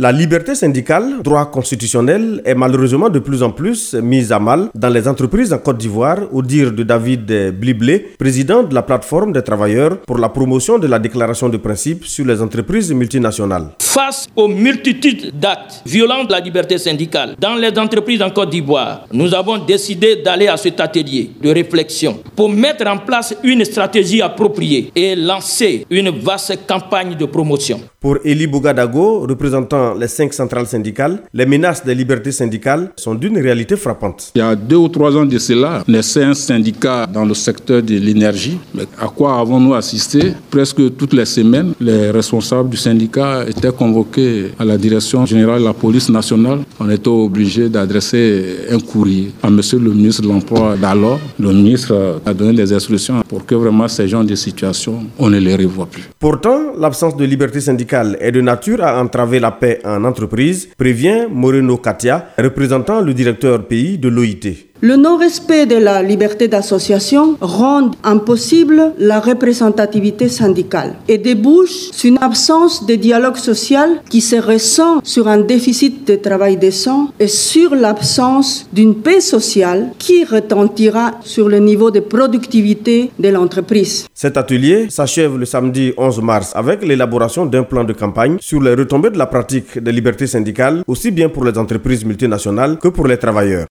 La liberté syndicale, droit constitutionnel, est malheureusement de plus en plus mise à mal dans les entreprises en Côte d'Ivoire, au dire de David Bliblé, président de la plateforme des travailleurs pour la promotion de la déclaration de principes sur les entreprises multinationales. Face aux multitudes d'actes violents de la liberté syndicale dans les entreprises en Côte d'Ivoire, nous avons décidé d'aller à cet atelier de réflexion pour mettre en place une stratégie appropriée et lancer une vaste campagne de promotion. Pour Eli Bougadago, représentant les 5 centrales syndicales, les menaces des libertés syndicales sont d'une réalité frappante. Il y a 2 ou 3 ans de cela, on naissait un syndicat dans le secteur de l'énergie. Mais à quoi avons-nous assisté? Presque toutes les semaines, les responsables du syndicat étaient convoqués à la direction générale de la police nationale. On était obligé d'adresser un courrier à monsieur le ministre de l'Emploi d'alors. Le ministre a donné des instructions pour que vraiment ces genres de situations, on ne les revoit plus. Pourtant, l'absence de liberté syndicale est de nature à entraver la paix en entreprise, prévient Moreno Katia, représentant le directeur pays de l'OIT. Le non-respect de la liberté d'association rend impossible la représentativité syndicale et débouche sur une absence de dialogue social qui se ressent sur un déficit de travail décent et sur l'absence d'une paix sociale qui retentira sur le niveau de productivité de l'entreprise. Cet atelier s'achève le samedi 11 mars avec l'élaboration d'un plan de campagne sur les retombées de la pratique des libertés syndicales, aussi bien pour les entreprises multinationales que pour les travailleurs.